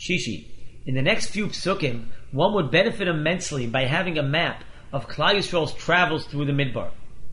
Shishi. In the next few psukim, one would benefit immensely by having a map of Klal Yisrael's travels through the Midbar.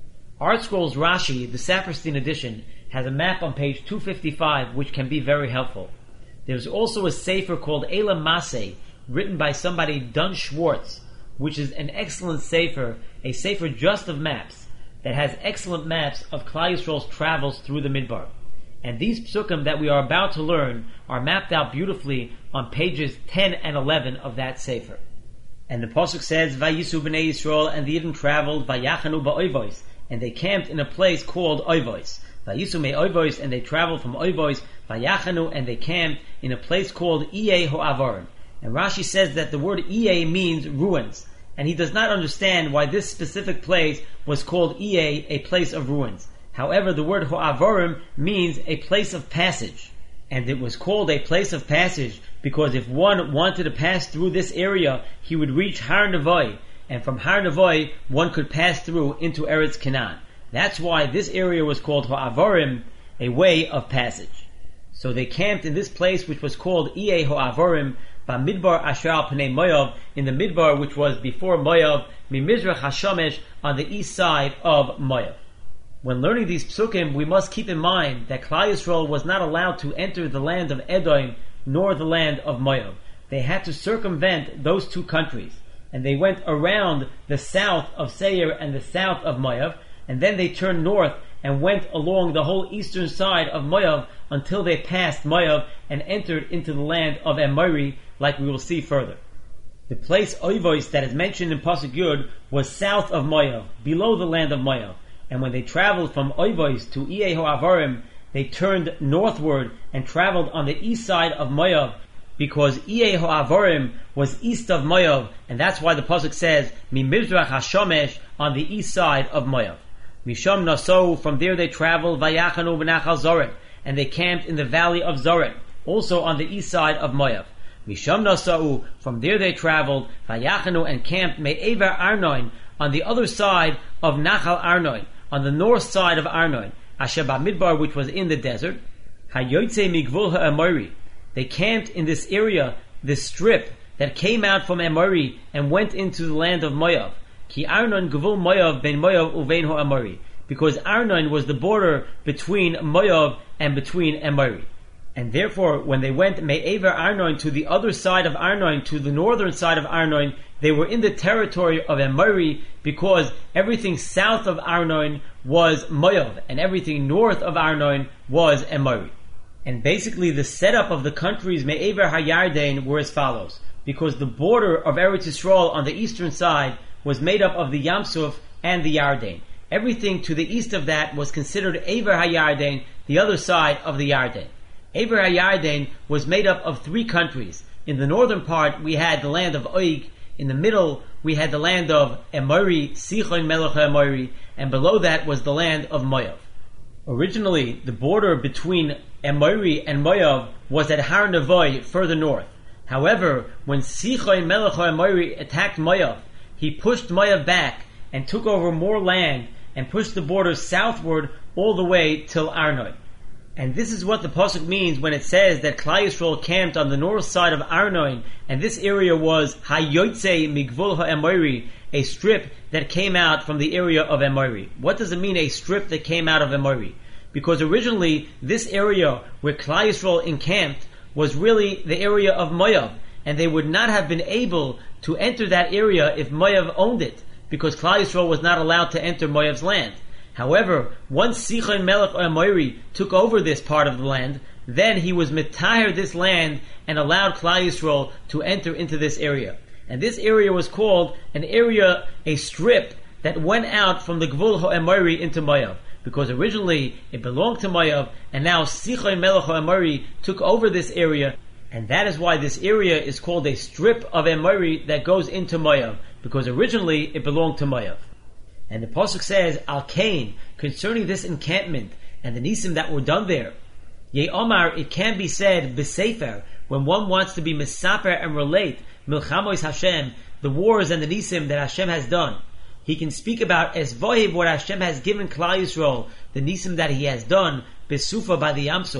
Art Scrolls Rashi, the Saperstein edition, has a map on page 255 which can be very helpful. There's also a sefer called Eila Maseh, written by somebody Dun Schwartz, which is an excellent sefer, a sefer just of maps, that has excellent maps of Klal Yisrael's travels through the Midbar. And these psukim that we are about to learn are mapped out beautifully on pages 10 and 11 of that sefer. And the pasuk says, Vayisu b'nei Yisrael, and the Yidden traveled, Vayachanu ba'oivos, and they camped in a place called Oivos. Vayisu me Oivos, and they traveled from Oivos, Vayachanu, and they camped in a place called Iye Ho'avarim. And Rashi says that the word Iye means ruins, and he does not understand why this specific place was called Iye, a place of ruins. However, the word Ho'avarim means a place of passage. And it was called a place of passage because if one wanted to pass through this area, he would reach Har Nevoi, and from Har Nevoi, one could pass through into Eretz Canaan. That's why this area was called Ho'avarim, a way of passage. So they camped in this place which was called Iye Ho'avarim, Bamidbar Asher al Pnei Moav, in the Midbar which was before Moav, Mimizrach HaShomesh, on the east side of Moav. When learning these psukim, we must keep in mind that Klal Yisrael was not allowed to enter the land of Edom nor the land of Moav. They had to circumvent those two countries, and they went around the south of Seir and the south of Moav, and then they turned north and went along the whole eastern side of Moav until they passed Moav and entered into the land of Emori, like we will see further. The place Oivos that is mentioned in Pasuk Yud was south of Moav, below the land of Moav. And when they traveled from Oivos to Iye Ho'avarim, they turned northward and traveled on the east side of Moav, because Iye Ho'avarim was east of Moav, and that's why the pasuk says, Mimizrach HaShomesh, on the east side of Moav. Misham Nasou, from there they traveled, Vayachanu b'nachal Zoret, and they camped in the valley of Zoret, also on the east side of Moav. Misham Nasou, from there they traveled, Vayachanu, and camped Me'ever Arnon, on the other side of Nachal Arnon, on the north side of Arnon, Asher Bamidbar, which was in the desert. Hayotze Migvul HaEmori, they camped in this area, this strip that came out from Emori and went into the land of Moav. Ki Arnon Gvul Moav ben Moav uvein HaEmori, because Arnon was the border between Moav and between Emori. And therefore, when they went Me'ever Arnon, to the other side of Arnon, to the northern side of Arnon, they were in the territory of Emori, because everything south of Arnon was Moav, and everything north of Arnon was Emori. And basically the setup of the countries Me'ever HaYarden were as follows, because the border of Eretz Yisrael on the eastern side was made up of the Yam Suf and the Yarden. Everything to the east of that was considered Ever HaYarden, the other side of the Yarden. Ever HaYarden was made up of three countries. In the northern part we had the land of Oig, in the middle we had the land of Emori, Sichon Melech Emori, and below that was the land of Moav. Originally, the border between Emori and Moav was at Har Nevoi, further north. However, when Sichon Melech Emori attacked Moav, he pushed Moav back and took over more land and pushed the border southward all the way till Arnon. And this is what the pasuk means when it says that Klal Yisrael camped on the north side of Arnon, and this area was Hayotze Migvul HaEmori, a strip that came out from the area of Emori. What does it mean, a strip that came out of Emori? Because originally, this area where Klal Yisrael encamped was really the area of Moav, and they would not have been able to enter that area if Moav owned it, because Klal Yisrael was not allowed to enter Moav's land. However, once Sichon Melech Emori took over this part of the land, then he was mitaher this land and allowed Klal Yisrael to enter into this area. And this area was called an area, a strip that went out from the Gvul HaEmori into Moav, because originally it belonged to Moav, and now Sichon Melech Emori took over this area, and that is why this area is called a strip of Emori that goes into Moav, because originally it belonged to Moav. And the pasuk says, Al Kain, concerning this encampment and the nisim that were done there, Ye Omar, it can be said, B'sefer, when one wants to be misaper and relate, Milchamois Hashem, the wars and the nisim that Hashem has done. He can speak about Esvohiv, what Hashem has given Klal Yisrael, the nisim that He has done, Besufa by the Yam Suf,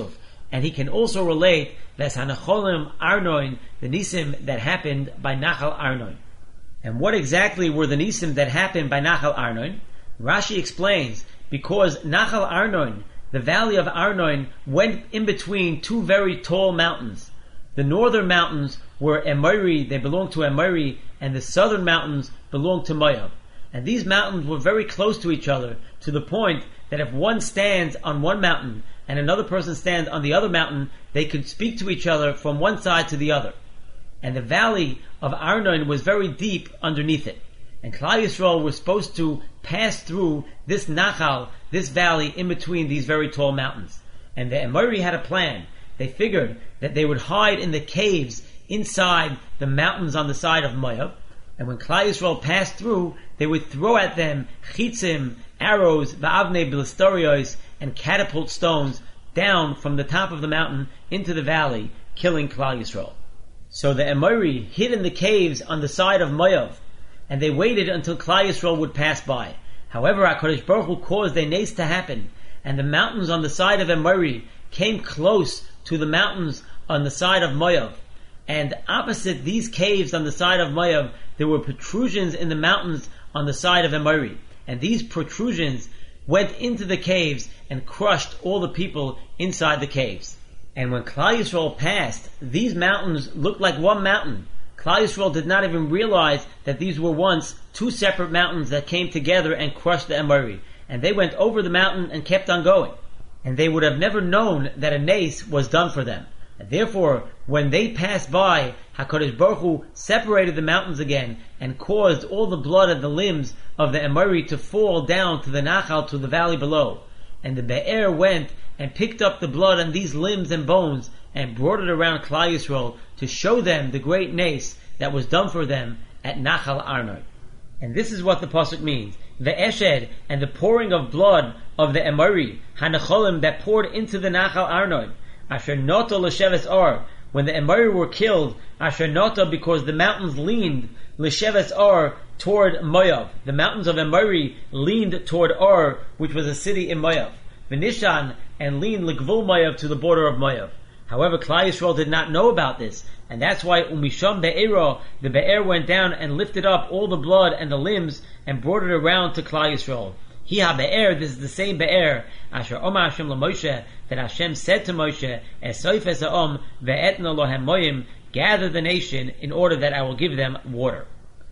and he can also relate Ves Hanacholim Arnoin, the Nisim that happened by Nachal Arnoin. And what exactly were the Nisim that happened by Nachal Arnoin? Rashi explains, because Nachal Arnoin, the valley of Arnoin, went in between two very tall mountains. The northern mountains were Emori, they belonged to Emori, and the southern mountains belonged to Moab. And these mountains were very close to each other, to the point that if one stands on one mountain and another person stands on the other mountain, they could speak to each other from one side to the other. And the valley of Arnon was very deep underneath it. And Klal Yisrael was supposed to pass through this Nachal, this valley in between these very tall mountains. And the Emori had a plan. They figured that they would hide in the caves inside the mountains on the side of Moab. And when Klal Yisrael passed through, they would throw at them chitzim, arrows, va'avnei b'listorios, and catapult stones down from the top of the mountain into the valley, killing Klal Yisrael. So the Emori hid in the caves on the side of Moab, and they waited until Klal Yisrael would pass by. However, HaKadosh Baruch Hu caused a nace to happen, and the mountains on the side of Emori came close to the mountains on the side of Moab. And opposite these caves on the side of Moab, there were protrusions in the mountains on the side of Emori. And these protrusions went into the caves and crushed all the people inside the caves. And when Klal Yisrael passed, these mountains looked like one mountain. Klal Yisrael did not even realize that these were once two separate mountains that came together and crushed the Emori. And they went over the mountain and kept on going. And they would have never known that a nace was done for them. And therefore, when they passed by, HaKadosh Baruch Hu separated the mountains again and caused all the blood of the limbs of the Emori to fall down to the Nachal, to the valley below. And the Be'er went and picked up the blood on these limbs and bones and brought it around Klal Yisrael to show them the great nace that was done for them at Nachal Arnon. And this is what the pasuk means. Ve'eshed, and the pouring of blood of the Emori, Hanacholim, that poured into the Nachal Arnon. Asher noto l'sheves Or, when the Emori were killed, Asher noto, because the mountains leaned l'sheves Or toward Moab. The mountains of Emori leaned toward Or, which was a city in Moab. V'nishan, and leaned l'gvul Moab, to the border of Moab. However, Klal Yisrael did not know about this, and that's why Umisham Be'ero, the Be'er went down and lifted up all the blood and the limbs and brought it around to Klal Yisrael. Hi Be'er, this is the same Be'er, Asher Omar Hashem LaMoshe, that Hashem said to Moshe, Esoif es ha'om ve'etna lohem moyim, gather the nation in order that I will give them water.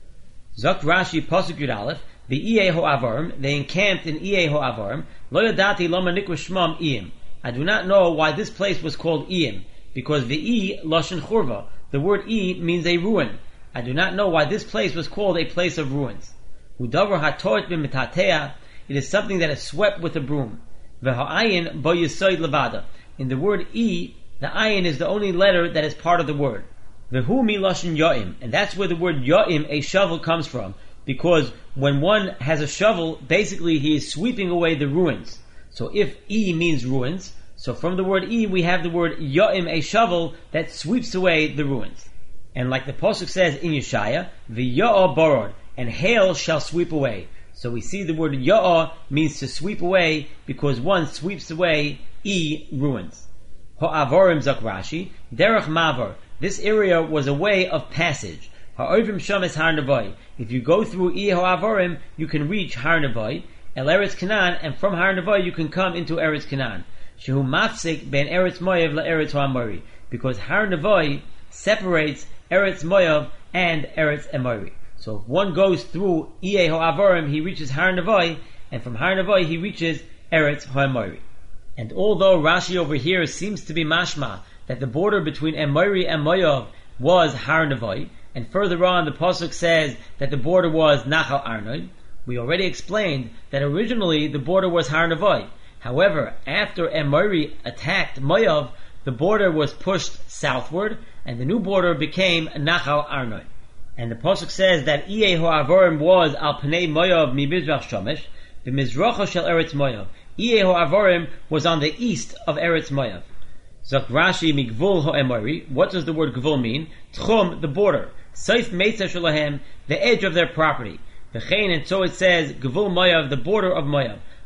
Zok Rashi Pasuk Yud Aleph, the Iye Ho'avarim, they encamped in Iye Ho'avarim, Lo yadati loma nikra shmam Iyim. I do not know why this place was called Iyim, because Ve'i Lashon Churva, the word I means a ruin. I do not know why this place was called a place of ruins. Udavar hatoit b'mitatea, it is something that is swept with a broom. V'ha'ayin bo yisoid levada. In the word I, the ayin is the only letter that is part of the word. V'hu mi lashon yo'im, and that's where the word yo'im, a shovel, comes from. Because when one has a shovel, basically he is sweeping away the ruins. So if I means ruins, so from the word I we have the word yo'im, a shovel that sweeps away the ruins. And like the pasuk says in Yeshaya, v'yo'ah borod, and hail shall sweep away. So we see the word yo'ah means to sweep away, because one sweeps away I ruins. Ho'avorim zok Rashi, derech mavar, this area was a way of passage. Ha'ovim shames har nevoi, if you go through I ho'avorim, you can reach har nevoi, El Eretz Canaan, and from Har Nevoi you can come into Eretz Canaan. Shehu mafsik ben Eretz Moav la Eretz Ha'amori, because Har Nevoi separates Eretz Moav and Eretz Emori. So if one goes through Iye Ho'avorim, he reaches Har Nevoi, and from Har Nevoi he reaches Eretz Ha'amori. And although Rashi over here seems to be mashma that the border between Emori and Moav was Har Nevoi, and further on the pasuk says that the border was Nachal Arnon, we already explained that originally the border was Har Nevoi. However, after Emori attacked Moav, the border was pushed southward, and the new border became Nachal Arnon. And the pasuk says that Iye Ho'avorim was al pnei Moav mi mizrach shomesh, b'mizracha shel Eretz Moav. Iye Ho'avorim was on the east of Eretz Moav. Zok Rashi migvul ho'emori. What does the word gvul mean? Tchum, the border. Seif meitza shelahem, the edge of their property. V'chein, and so it says, Gevul Moav, the border of Moav.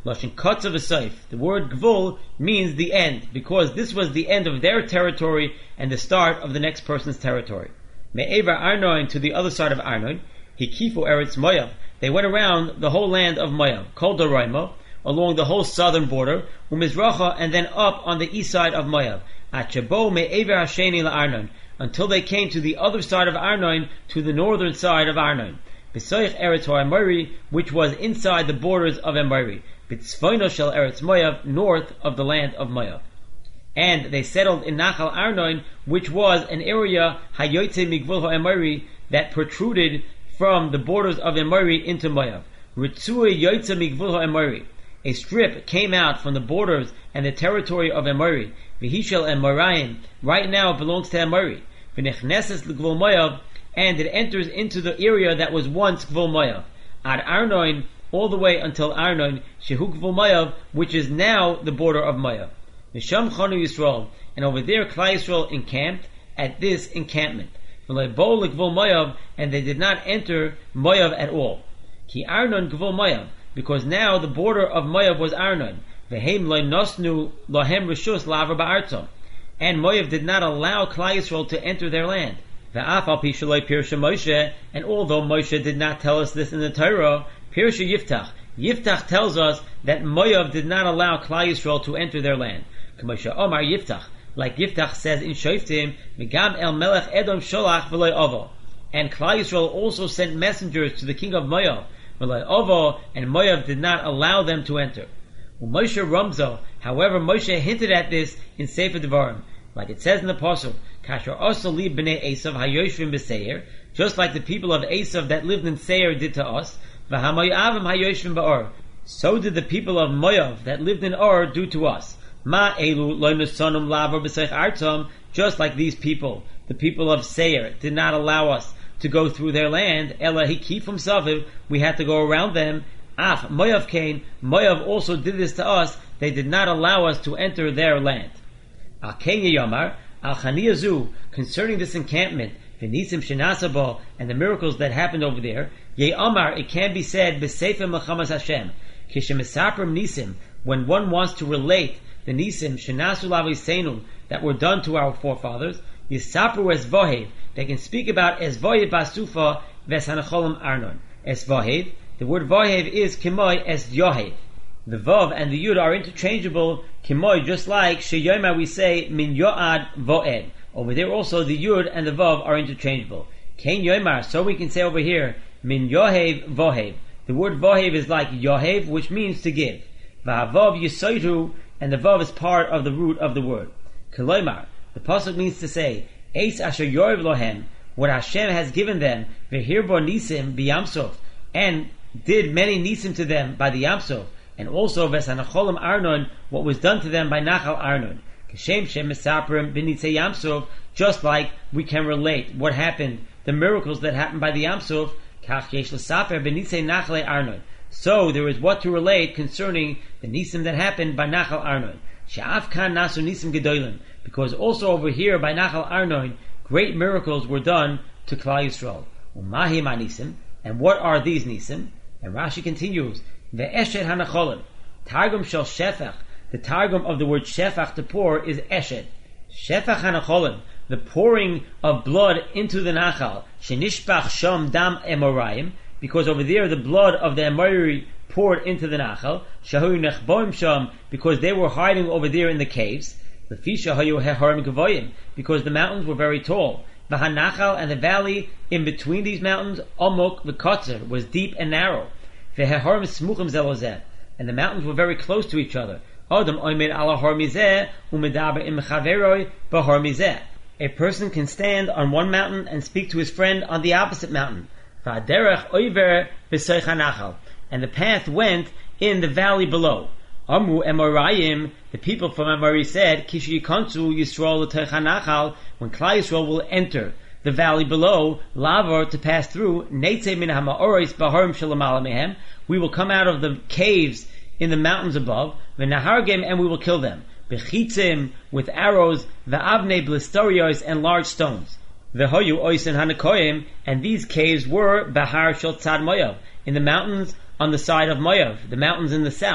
Lashon Kotzav V'Soif. The word Gvul means the end, because this was the end of their territory and the start of the next person's territory. Me'evar Arnon, to the other side of Arnon, Hikifu Eretz Moav. They went around the whole land of Moav, Kol Doraimo, along the whole southern border, Umizracha, and then up on the east side of Moav. Achabo Me'evar Hasheni LaArnon, until they came to the other side of Arnon, to the northern side of Arnon. B'soich Eretz HaEmori, which was inside the borders of Emori. B'tzvoino shel Eretz Moav, north of the land of Moav. And they settled in Nachal Arnon, which was an area Hayoyte Migvul HaEmori, that protruded from the borders of Emori into Moav. Ritzui Yoyte Migvul HaEmori. A strip came out from the borders and the territory of Emori. V'hishel Emorayim. Right now it belongs to Emori. V'nechneses l'Gvul Moav, and it enters into the area that was once Gvul Moav. Ad Arnon, all the way until Arnon, Shehu Gvul Moav, which is now the border of Moav. Misham Chanu Yisrael, and over there Klal Yisrael encamped at this encampment. V'lo bo l'Gvul Moav, and they did not enter Moav at all. Ki Arnon Gvul Moav, because now the border of Moav was Arnon. V'heim lo nosnu lohem reshus laver ba'artzom, and Moav did not allow Klal Yisrael to enter their land. And although Moshe did not tell us this in the Torah, Pirsha Yiftach tells us that Moav did not allow Klal Yisrael to enter their land. Omar Yiftach, like Yiftach says in Shoftim, Megam el Melech Edom Sholach v'loy ovo. And Klal Yisrael also sent messengers to the king of Moav, v'loy ovo, and Moav did not allow them to enter. Moshe Ramzo, however, Moshe hinted at this in Sefer Devarim, like it says in the Pasuk, Kasher also li b'nei Esav hayoshvim b'Seir, just like the people of Esav that lived in Seir did to us, v'hamoyavim hayoshvim ba'or. So did the people of Moav that lived in Or do to us. Ma elu lo nusanum lavar b'seich artzom, just like these people, the people of Seir, did not allow us to go through their land. Ela hikifum saviv, we had to go around them. Af Moav came, Moav also did this to us. They did not allow us to enter their land. Al Kenya Yomar, Al Chaniyazu, concerning this encampment, V'nisim Shenasabo, and the miracles that happened over there, Ye Omar, it can be said, B'Sefer Mechamas Hashem, Kishemisaprim Nisim, when one wants to relate the Nisim, Shenasu Laviseinu, that were done to our forefathers, Yisapru Es Vohev, they can speak about Es Vohev Basufa, Ves Hanacholim Arnon. Es Vohev, the word Vohev is Kimoy Es Yohev. The Vav and the Yud are interchangeable, Kimoy, just like Sheyoma we say Min Yoad Voed. Over there also the Yud and the Vav are interchangeable. Kain Yomar, so we can say over here Min Yohev Vohev. The word Vohev is like Yohev, which means to give. Va'avav Yisoitu, and the Vav is part of the root of the word. Koloimar, the pasuk means to say Eis Asher Yorev Lohem, what Hashem has given them, Vehirbo Nisim B'Yamsov, and did many Nisim to them by the Yamsov. And also Vesanacholim Arnon, what was done to them by Nachal Arnon. Kashem Shem Mesaprim B'Nitzei Yamsov, just like we can relate what happened, the miracles that happened by the Yamsov, Kach Yesh L'Saper B'Nitzei Nachle Arnon. So there is what to relate concerning the Nisim that happened by Nachal Arnon. She'af Kan Nasu Nisim Gedolim, because also over here by Nachal Arnon, great miracles were done to Klal Yisrael. Umahi Ma Nisim, and what are these Nisim? And Rashi continues, Ve'eshet hanacholim. Targum shel shefach. The targum of the word shefach, to pour, is eshet. Shefach hanacholim. The pouring of blood into the nachal. Shenishpach sham dam emorayim. Because over there the blood of the Emori poured into the nachal. Shahu nechboim sham. Because they were hiding over there in the caves. Lefisha hayu heharim gavoyim. Because the mountains were very tall. V'hanachal, and the valley in between these mountains, omok v'kotzer, was deep and narrow. And the mountains were very close to each other. A person can stand on one mountain and speak to his friend on the opposite mountain. And the path went in the valley below. The people from Emori said, when Klal Yisrael will enter the valley below, lavar, to pass through, we will come out of the caves in the mountains above, and we will kill them, with arrows, and large stones. And these caves were bahar shel tzad Moav, in the mountains on the side of Moav, the mountains in the south.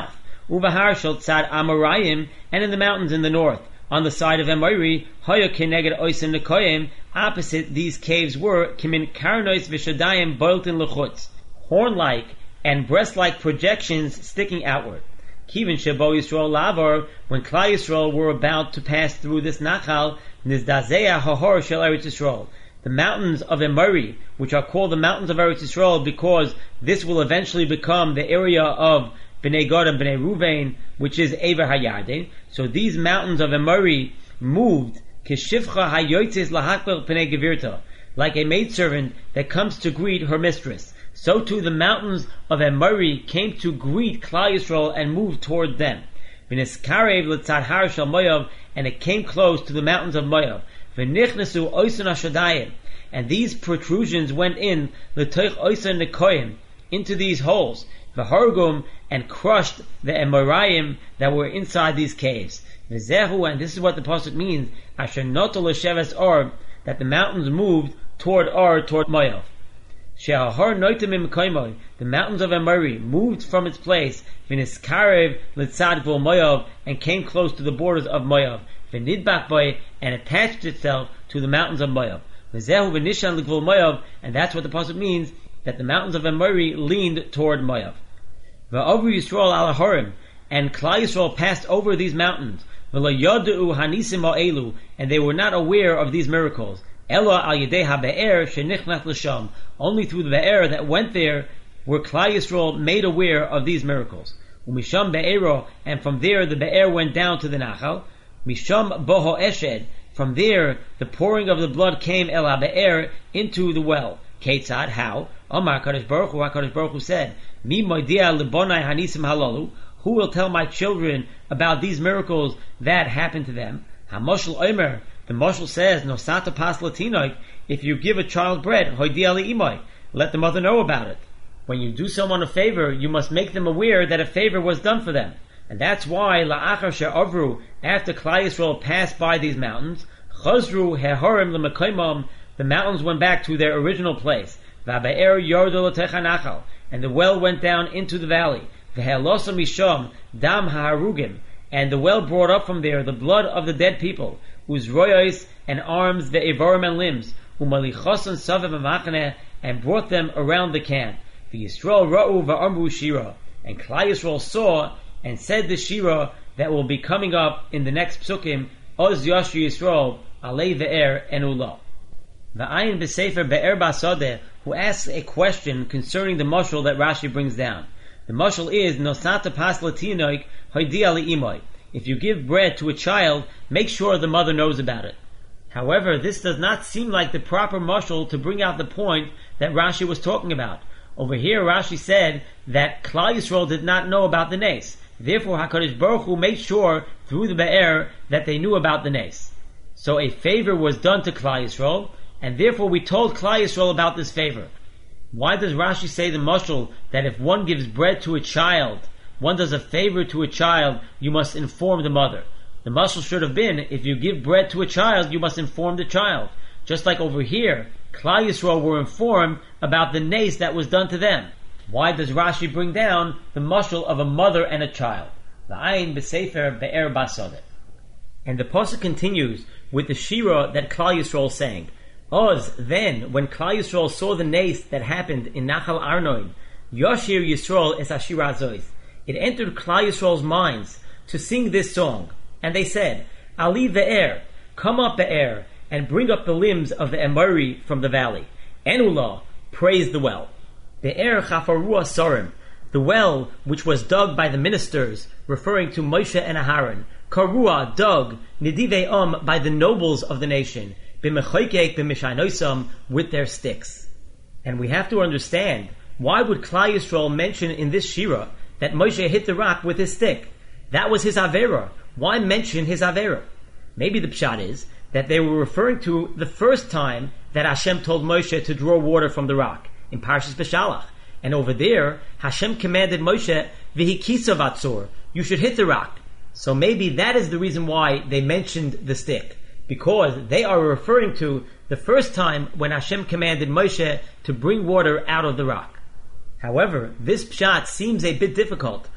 Uvahar shel tzad Amarayim, and in the mountains in the north. On the side of Emori, Hoya Keneged Oisim Nekoyim, opposite these caves were Kimin Karnois Vishadayim Boiltin Lechutz, horn-like and breast-like projections sticking outward. Kivin Shebo Yisrael Lavar, when Klal Yisrael were about to pass through this Nachal, Nizdazea Hahor Shel Eretz Yisrael, the mountains of Emori, which are called the mountains of Eretz Yisrael because this will eventually become the area of Bnei Gad and Bnei Ruvain, which is Ever HaYarden. So these mountains of Emori moved Keshivcha HaYotzes Lahakbel Pnei Gevirta, like a maidservant that comes to greet her mistress. So too the mountains of Emori came to greet Klal Yisrael and moved toward them. V'neskarev l'tzad har shel Moav, and it came close to the mountains of Moav. V'nichnesu oisun hashadayim, and these protrusions went in l'toich oisun nekoyim, into these holes. V'hargum, and crushed the Emorayim that were inside these caves. V'zehu, and this is what the pasuk means, asher noto l'sheves Or, that the mountains moved toward Or, toward Moav. She'ahar noitim imkoimoy, the mountains of Emori moved from its place, v'niskarev l'tzad gvul Moav, and came close to the borders of Moav, v'nidbach boy, and attached itself to the mountains of Moav. V'zehu v'nishan l'gvul Moav, and that's what the pasuk means, that the mountains of Emori leaned toward Moav. V'over Yisrael al Harim, and Klal Yisrael passed over these mountains, v'lo yodu hanisim ha'elu, and they were not aware of these miracles. Ela al yedei ha'be'er shenichnat l'sham, only through the be'er that went there were Klal Yisrael made aware of these miracles. Umisham be'ero, and from there the be'er went down to the Nachal. Misham boho eshed, from there the pouring of the blood came el ha'be'er into the well. Ketzad, how? Omar HaKadosh Baruch Hu said, Mi moidia libonai hanisim halalu, who will tell my children about these miracles that happened to them? HaMoshel Omer, the Moshel says, Nosata pas latinoik, if you give a child bread, hoidia li'imoy, let the mother know about it. When you do someone a favor, you must make them aware that a favor was done for them. And that's why, la'achar she'avru, after Klal Yisrael passed by these mountains, chazru he'horim l'mekoimam, the mountains went back to their original place. V'abe'er yordo l'techa nachal, and the well went down into the valley. V'he'alosa misham dam ha'harugim, and the well brought up from there the blood of the dead people, uzroyos and arms, ve'evorim and limbs, umalichosan savev v'machaneh, and brought them around the camp. V'Yisrael ra'u v'amru shira, and Klal Yisrael saw and said the shira that will be coming up in the next psukim, Oz Yashri Yisrael alei ve'er enula. The Ayin B'Sefer Be'er Basodeh, who asks a question concerning the mashal that Rashi brings down. The mashal is Nosata Pas Latinoik Hoidia Li'imoy. If you give bread to a child, make sure the mother knows about it. However, this does not seem like the proper mashal to bring out the point that Rashi was talking about. Over here, Rashi said that Klal Yisrael did not know about the nes. Therefore, HaKadosh Baruch Hu made sure through the Be'er that they knew about the nes. So a favor was done to Klal Yisrael, and therefore we told Klal Yisrael about this favor. Why does Rashi say the mashal that if one gives bread to a child, one does a favor to a child, you must inform the mother? The mashal should have been, if you give bread to a child, you must inform the child. Just like over here, Klal Yisrael were informed about the nes that was done to them. Why does Rashi bring down the mashal of a mother and a child? The Ayin B'Sefer Be'er Basodeh. And the pasuk continues with the shira that Klal Yisrael sang. Oz, then, when Klal Yisrael saw the nes that happened in Nachal Arnoin, Yoshir Yisrael es Ashira Zois, it entered Klal Yisrael's minds to sing this song. And they said, Ali Ve'er, come up Be'er, and bring up the limbs of the Emori from the valley. Enula, praise the well. Be'er Chafarua Sorim, the well which was dug by the ministers, referring to Moshe and Aharon. Karua, dug, Nidivei by the nobles of the nation, B'mechoykek b'mishaynosam, with their sticks. And we have to understand, why would Klal Yisrael mention in this shira that Moshe hit the rock with his stick? That was his avera. Why mention his avera? Maybe the pshat is that they were referring to the first time that Hashem told Moshe to draw water from the rock in Parshas Beshalach. And over there, Hashem commanded Moshe, V'hikisa vatzor, you should hit the rock. So maybe that is the reason why they mentioned the stick, because they are referring to the first time when Hashem commanded Moshe to bring water out of the rock. However, this pshat seems a bit difficult.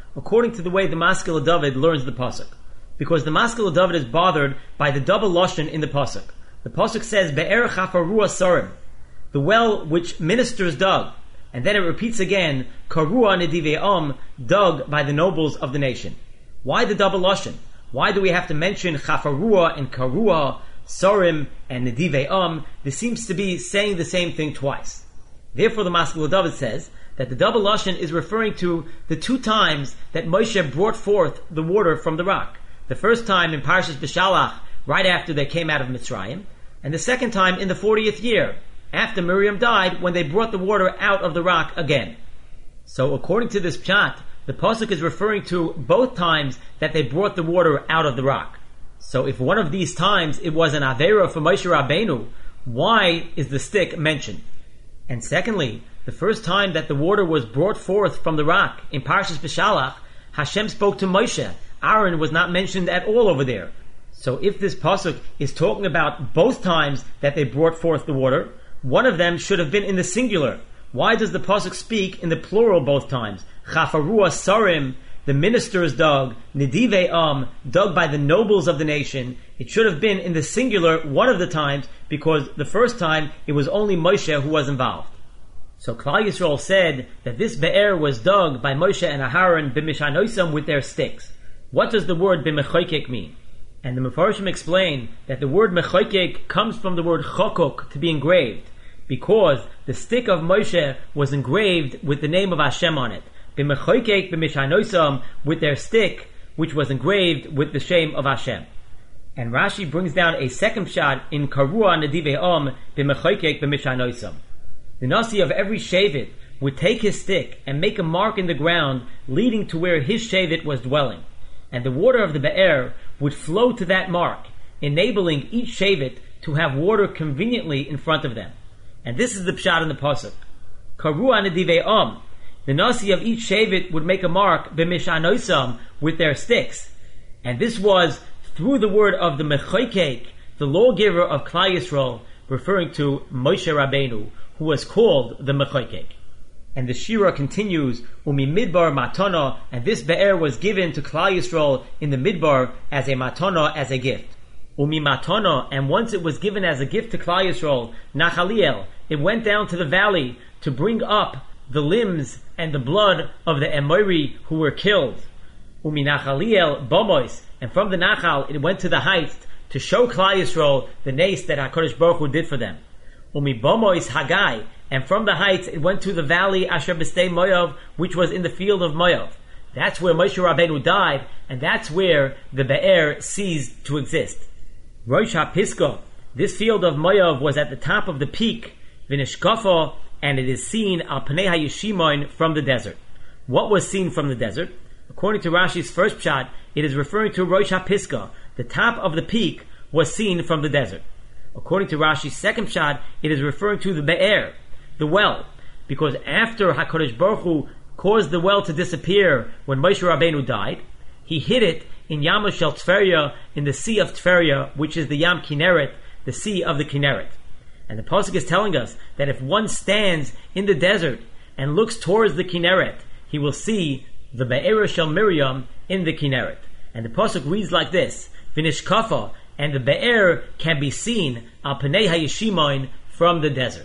according to the way the Maskil David learns the pasuk, because the Maskil David is bothered by the double lashon in the pasuk. The pasuk says Be'er Chafarua Sarim, the well which ministers dug, and then it repeats again Karua Nedive'am, dug by the nobles of the nation. Why the double lashon? Why do we have to mention Chafarua and Karua, Sarim and Nedive'am? This seems to be saying the same thing twice. Therefore, the Maskil David says that the double lashon is referring to the two times that Moshe brought forth the water from the rock. The first time in Parshas Beshalach, right after they came out of Mitzrayim, and the second time in the 40th year, after Miriam died, when they brought the water out of the rock again. So according to this pshat, the pasuk is referring to both times that they brought the water out of the rock. So if one of these times it was an Aveira for Moshe Rabbeinu, why is the stick mentioned? And secondly, the first time that the water was brought forth from the rock in Parshas Beshalach, Hashem spoke to Moshe. Aaron was not mentioned at all over there. So if this pasuk is talking about both times that they brought forth the water, one of them should have been in the singular. Why does the pasuk speak in the plural both times? Chafarua Sarim, the ministers dug, Nedive'am, dug by the nobles of the nation. It should have been in the singular one of the times, because the first time it was only Moshe who was involved. So Klal Yisrael said that this be'er was dug by Moshe and Aharon b'mishanoisam with their sticks. What does the word b'mechoykek mean? And the Mefarshim explain that the word mechoykek comes from the word chokok, to be engraved, because the stick of Moshe was engraved with the name of Hashem on it. B'mechoykek b'mishanoisam, with their stick, which was engraved with the shame of Hashem. And Rashi brings down a second shot in Karua Nedive'am b'mechoykek b'mishanoisam. The Nasi of every Shevet would take his stick and make a mark in the ground leading to where his Shevet was dwelling. And the water of the Be'er would flow to that mark, enabling each Shevet to have water conveniently in front of them. And this is the pshat in the pasuk. Karua Nedive'am, the Nasi of each Shevet would make a mark b'mishanoisam with their sticks. And this was through the word of the Mechoykek, the lawgiver of Klal Yisrael, referring to Moshe Rabbeinu, who was called the Mechoykek. And the Shira continues, Umi Midbar Matana, and this Be'er was given to Klal Yisrael in the Midbar as a Matana, as a gift. Umi Matana, and once it was given as a gift to Klal Yisrael, Nachaliel, it went down to the valley to bring up the limbs and the blood of the Emori who were killed. Umi Nachaliel Bomois, and from the Nachal it went to the heights to show Klal Yisrael the nace that HaKadosh Baruch Hu did for them. Umi Bomois Hagai, and from the heights it went to the valley Asher B'stei Moav, which was in the field of Moav. That's where Moshe Rabbeinu died, and that's where the Be'er ceased to exist. Rosh HaPisgah, this field of Moav was at the top of the peak, V'nishkafa, and it is seen al Pnei HaYeshimon from the desert. What was seen from the desert? According to Rashi's first pshat, it is referring to Rosh HaPisgah. The top of the peak was seen from the desert. According to Rashi's second pshat, it is referring to the Be'er, the well, because after HaKadosh Baruch Hu caused the well to disappear when Moshe Rabbeinu died, he hid it in Yam Shel Tveria, in the Sea of Tveria, which is the Yam Kinneret, the Sea of the Kinneret. And the Pasuk is telling us that if one stands in the desert and looks towards the Kinneret, he will see the Be'er Shel Miriam in the Kinneret. And the Pasuk reads like this, V'nishkafa, and the Be'er can be seen al Pnei HaYeshimon from the desert.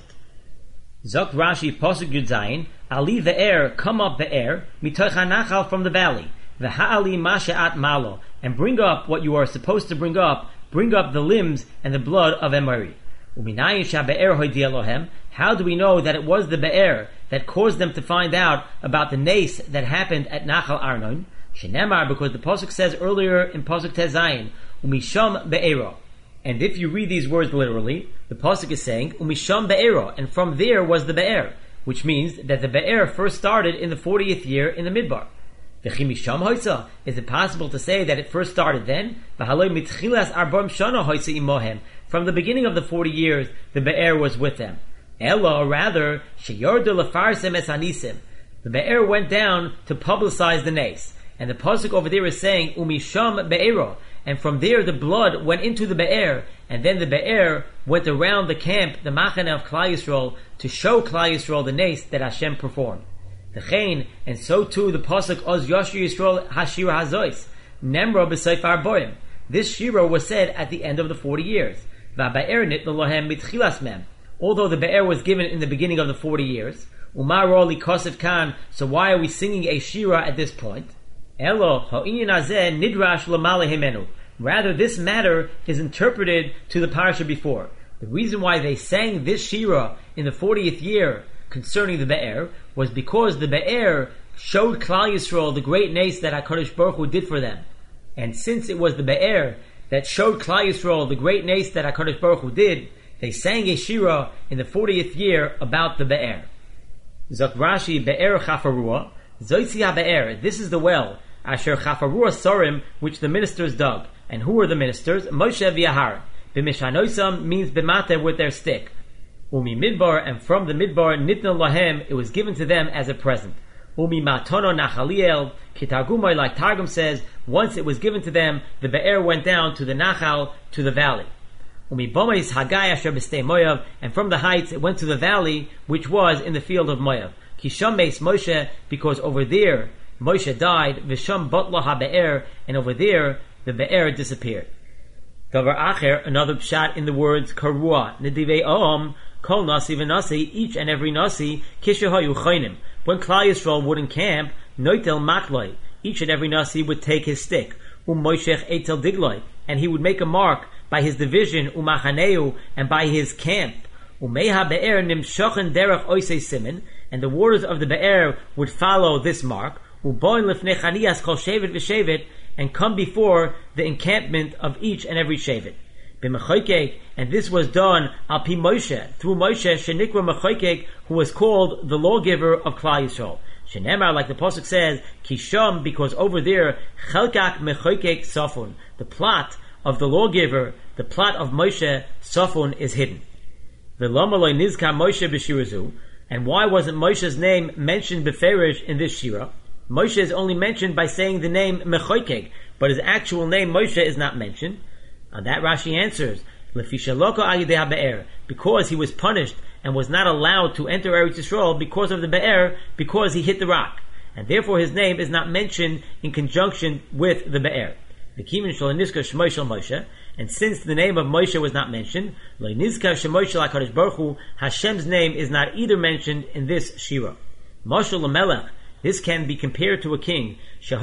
Zok Rashi Pasuk Yud Zayin, Ali Be'er, come up Be'er, mitoch HaNachal, from the valley, V'ha'ali ma she'at malo, and bring up what you are supposed to bring up the limbs and the blood of Emori. Uminayin sha'be'er hoidia lohem, how do we know that it was the Be'er that caused them to find out about the nace that happened at Nachal Arnon? Shenemar, because the Pasuk says earlier in Pasuk Tezayin, Umisham Be'ero. And if you read these words literally, the Pasuk is saying, Umisham Be'ero, and from there was the Be'er, which means that the Be'er first started in the 40th year in the Midbar. V'chimisham hoitza, is it possible to say that it first started then? V'haloi mitchilas arbam shana hoitza imohem, from the beginning of the 40 years, the Be'er was with them. Ella, or rather, sheyordu lefarsem es hanisim, the Be'er went down to publicize the nace. And the Pasuk over there is saying, Umisham Be'ero, and from there the blood went into the Be'er, and then the Be'er went around the camp, the Machane of Klal Yisrael, to show Klal Yisrael the nace that Hashem performed. The Chain, and so too the pasuk Oz Yoshir Yisrael Hashira Hazois, Nemra B'Seif Arboim. This Shira was said at the end of the 40 years. Va'ba'er nitnu lohem mitchilas mem. Although the Be'er was given in the beginning of the 40 years, Umar Roli Kosef Khan, so why are we singing a Shira at this point? Elo ha'inyan hazeh nidrash l'maleh himenu. Rather, this matter is interpreted to the parasha before. The reason why they sang this Shira in the 40th year concerning the Be'er was because the Be'er showed Klal Yisrael the great nace that HaKadosh Baruch Hu did for them. And since it was the Be'er that showed Klal Yisrael the great nace that HaKadosh Baruch Hu did, they sang a Shira in the 40th year about the Be'er. Zok Rashi, Be'er Chafarua, Zoitzi HaBe'er, this is the well, Asher Chafarua Sorim, which the ministers dug. And who were the ministers? Moshe v'Aharon. B'mishanoisam means b'mate with their stick. Umi midbar, and from the midbar, nitna lahem, it was given to them as a present. Umi matono nachaliel, kitargumai, like Targum says, once it was given to them, the Be'er went down to the Nachal, to the valley. Umi bomais hagai asher b'stei Moav, and from the heights it went to the valley, which was in the field of Moav. Kisham meis Moshe, because over there Moshe died, v'sham botla ha-Be'er, and over there the Be'er disappeared. Davar acher, another pshat in the words karua, nedivei om, kol nasi v'nasi, each and every nasi, kishahayu chaynim. When Klal Yisrael would encamp, noitel makloi, each and every nasi would take his stick, moishech etel digloi, and he would make a mark by his division, umachaneu, and by his camp. Umeha Be'er nimshochen derech oisei simen, and the waters of the Be'er would follow this mark, uboin lifnei chaniyas kol shevet v'shevet, and come before the encampment of each and every shevet. B'mechoykek, and this was done al pi Moshe, through Moshe, shenikra mechoykek, who was called the lawgiver of Klal Yisrael. Shenemar, like the pasuk says, kisham, because over there, chelkak mechoykek safun, the plot of the lawgiver, the plot of Moshe, safun, is hidden. V'lama lo nizkar Moshe b'shirazu, and why wasn't Moshe's name mentioned beferish in this shira? Moshe is only mentioned by saying the name Mechoykeg, but his actual name Moshe is not mentioned. On that Rashi answers, because he was punished and was not allowed to enter Eretz Yisrael because of the Be'er, because he hit the rock. And therefore his name is not mentioned in conjunction with the Be'er. And since the name of Moshe was not mentioned, Hashem's name is not either mentioned in this Shira. Mashal Lamelech, this can be compared to a king,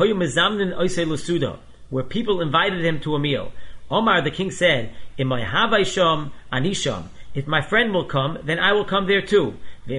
where people invited him to a meal. Omar, the king said, if my friend will come, then I will come there too.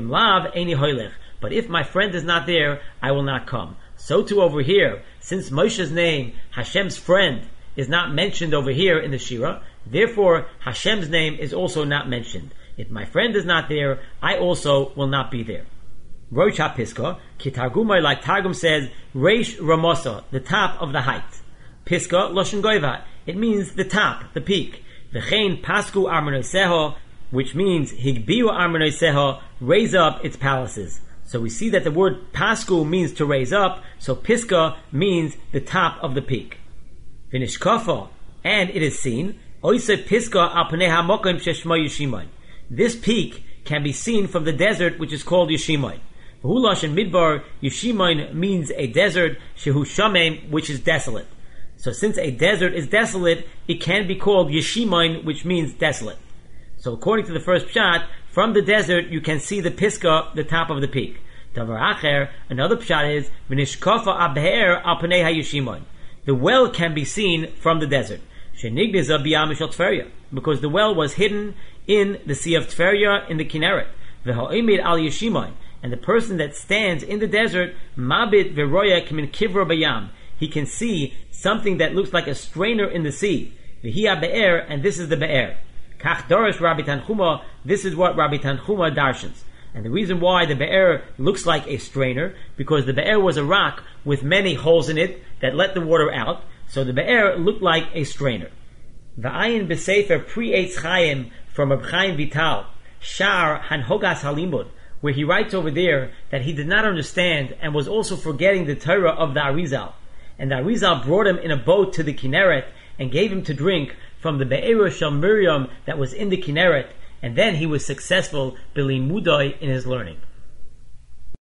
But if my friend is not there, I will not come. So too over here, since Moshe's name, Hashem's friend, is not mentioned over here in the Shira, therefore Hashem's name is also not mentioned. If my friend is not there, I also will not be there. Rosh HaPiska, Kitargumai, like Targum says, Reish Ramosa, the top of the height. Piska, Loshen Goiva, it means the top, the peak. V'chein Pasku Armonoiseho, which means Higbiu Armonoiseho, raise up its palaces. So we see that the word Pasku means to raise up, so Piska means the top of the peak. V'nishkafo, and it is seen, Oise Piska Alpanei HaMokim Sheshmo Yeshimon. This peak can be seen from the desert which is called Yeshimon. Hulash and Midbar, Yeshimon means a desert, Shehu Shamem, which is desolate. So since a desert is desolate, it can be called Yeshimon, which means desolate. So according to the first pshat, from the desert you can see the Piska, the top of the peak. Davar acher, another pshat is, V'nishkafa abher al panei ha-Yeshimon. The well can be seen from the desert. Shenigdiza b'yam mishal Tferia, because the well was hidden in the Sea of Tferia in the Kinneret. V'ha'imid al Yeshimon, and the person that stands in the desert, mabit v'roya kimin kivra bayam, he can see something that looks like a strainer in the sea. V'hiya be'er, and this is the be'er. Kach dorish Rabbi Tanchuma, this is what Rabbi Tanchuma darshans. And the reason why the be'er looks like a strainer, because the be'er was a rock with many holes in it that let the water out, so the be'er looked like a strainer. V'ayin b'sefer pri Eitz Chaim from Reb Chaim Vital, Shar Hanhogas Halimud, where he writes over there that he did not understand and was also forgetting the Torah of the Arizal. And the Arizal brought him in a boat to the Kinneret and gave him to drink from the Be'er Shel Miriam that was in the Kinneret, and then he was successful Bilimudoi in his learning.